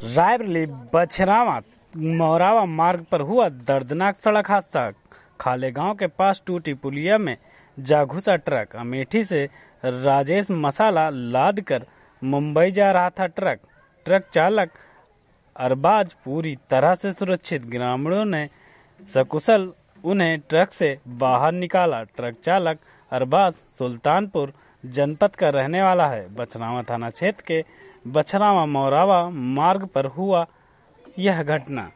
रायबरेली बछरावा मोरावा मार्ग पर हुआ दर्दनाक सड़क हादसा। खाले गांव के पास टूटी पुलिया में जा घुसा ट्रक। अमेठी से राजेश मसाला लाद कर मुंबई जा रहा था ट्रक चालक अरबाज पूरी तरह से सुरक्षित। ग्रामीणों ने सकुशल उन्हें ट्रक से बाहर निकाला। ट्रक चालक अरबाज सुल्तानपुर जनपद का रहने वाला है। बछरावा थाना क्षेत्र के बछरावा मोरावा मार्ग पर हुआ यह घटना।